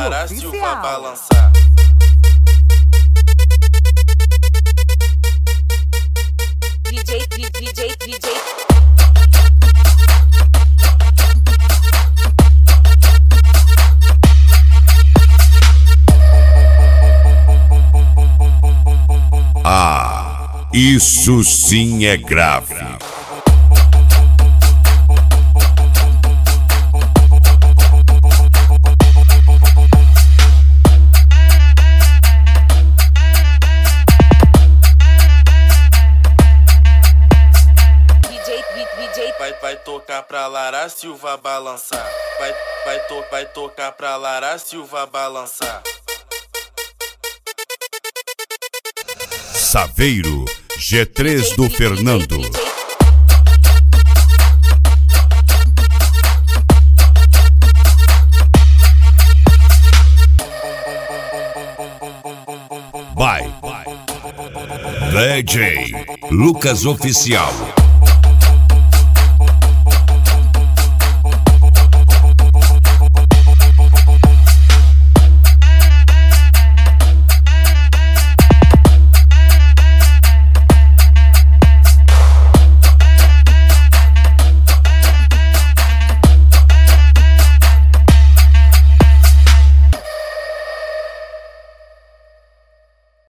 Lara Silva balançar. DJ. Ah, isso sim é grave. Vai tocar pra Lara Silva balançar. Vai tocar pra Lara Silva balançar. Saveiro, G3 do Fernando. Vai. DJ Lucas Oficial.